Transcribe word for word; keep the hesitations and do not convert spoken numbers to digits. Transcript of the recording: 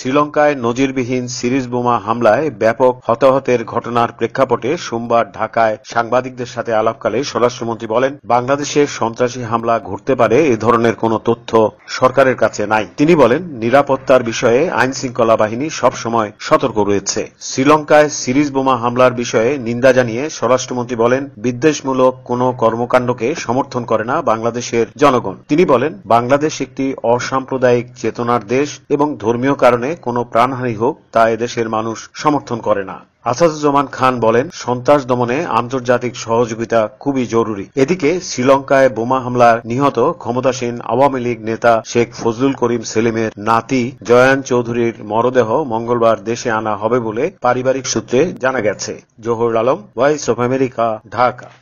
শ্রীলঙ্কায় নজিরবিহীন সিরিজ বোমা হামলায় ব্যাপক হতাহতের ঘটনার প্রেক্ষাপটে সোমবার ঢাকায় সাংবাদিকদের সাথে আলাপকালে স্বরাষ্ট্রমন্ত্রী বলেন, বাংলাদেশে সন্ত্রাসী হামলা ঘটতে পারে এ ধরনের কোনো তথ্য সরকারের কাছে নাই। তিনি বলেন, নিরাপত্তার বিষয়ে আইন শৃঙ্খলা বাহিনী সবসময় সতর্ক রয়েছে। শ্রীলঙ্কায় সিরিজ বোমা হামলার বিষয়ে নিন্দা জানিয়ে স্বরাষ্ট্রমন্ত্রী বলেন, বিদ্বেষমূলক কোনো কর্মকাণ্ডকে সমর্থন করে না বাংলাদেশের জনগণ। তিনি বলেন, বাংলাদেশ একটি অসাম্প্রদায়িক চেতনার দেশ এবং ধর্মীয় কারণে কোনো প্রাণহানি হোক তা এদেশের মানুষ সমর্থন করে না। আসাদুজ্জামান খান বলেন, সন্ত্রাস দমনে আন্তর্জাতিক সহযোগিতা খুবই জরুরি। এদিকে শ্রীলঙ্কায় বোমা হামলার নিহত ক্ষমতাসীন আওয়ামী লীগ নেতা শেখ ফজলুল করিম সেলিমের নাতি জয়ান চৌধুরীর মরদেহ মঙ্গলবার দেশে আনা হবে বলে পারিবারিক সূত্রে জানা গেছে। Zahurul Alam, Voice of America, Dhaka.